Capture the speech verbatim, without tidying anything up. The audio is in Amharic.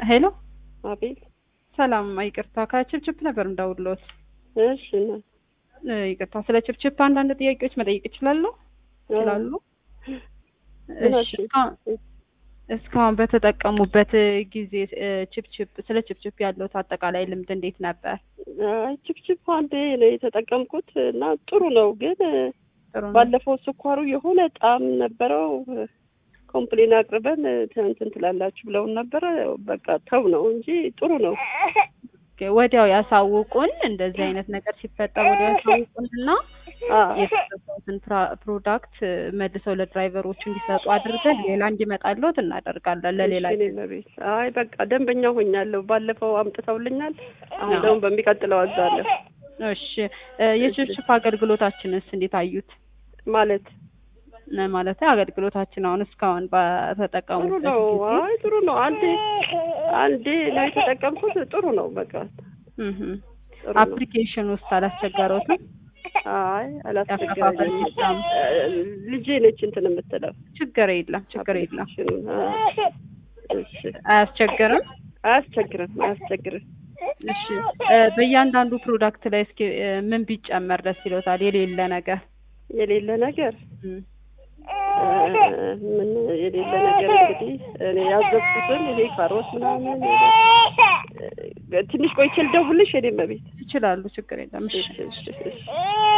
ሄሎ አቤት። ሰላም ይቅርታ ከችፕችፕ ነበር እንደውሎት እሺ ነው። ይቅርታ ስለ ችፕችፕ አንዳንድ ጥያቄዎች መጠየቅ ይችላሉ ይችላሉ? እሺ እስካሁን በተጠቀሙበት ጊዜ ችፕችፕ ስለ ችፕችፕ ያለው አጠቃላይ ልምድ እንዴት ነበር? አይ ችፕችፕ አንዴ ነው የተጠቀምኩት እና ጥሩ ነው፣ ግን ባለፈው ስኳሩ የሆነ ጣዕም ነበረው። ኮምፕሌን አቅርበን እንትን ትላላችሁ ብለውን ነበረ። በቃ ተው ነው እንጂ ጥሩ ነው። ወዲያው ያሳውቁን፣ እንደዚህ አይነት ነገር ሲፈጠር ወዲያው ያሳውቁንና የተሰጠውን ፕሮዳክት መልሰው ለድራይቨሮች እንዲሰጡ አድርገን ሌላ እንዲመጣልዎት እናደርጋለን። ለሌላ አይ በቃ ደንበኛ ሆኛለሁ። ባለፈው አምጥተውልኛል። አሁን ደግሞ በሚቀጥለው አዛለሁ። እሺ የችፕችፕ አገልግሎታችንስ እንዴት አዩት? ማለት ማለት አገልግሎታችን አሁን እስካሁን በተጠቀሙት ጥሩ ነው። አይ ጥሩ ነው። አንዴ አንዴ ነው የተጠቀምኩት። ጥሩ ነው። በቃ እህ አፕሊኬሽን ውስጥ አላስቸገረውትም? አይ አላስቸገረኝም። ልጄ ነች እንትን የምትለው። ችግር የለም ችግር የለም። እሺ አያስቸግርም? አያስቸግርም አያስቸግርም። እሺ በእያንዳንዱ ፕሮዳክት ላይ እስኪ ምን ቢጨመር ደስ ይሎታል? የሌለ ነገር የሌለ ነገር ምን የሌለ ነገር እንግዲህ እኔ ያዘዝኩትን ይሄ ካሮት ምናምን ትንሽ ቆይቼ ልደውልሽ። እኔ መቤት ይችላሉ፣ ችግር የለም። እሺ እሺ እሺ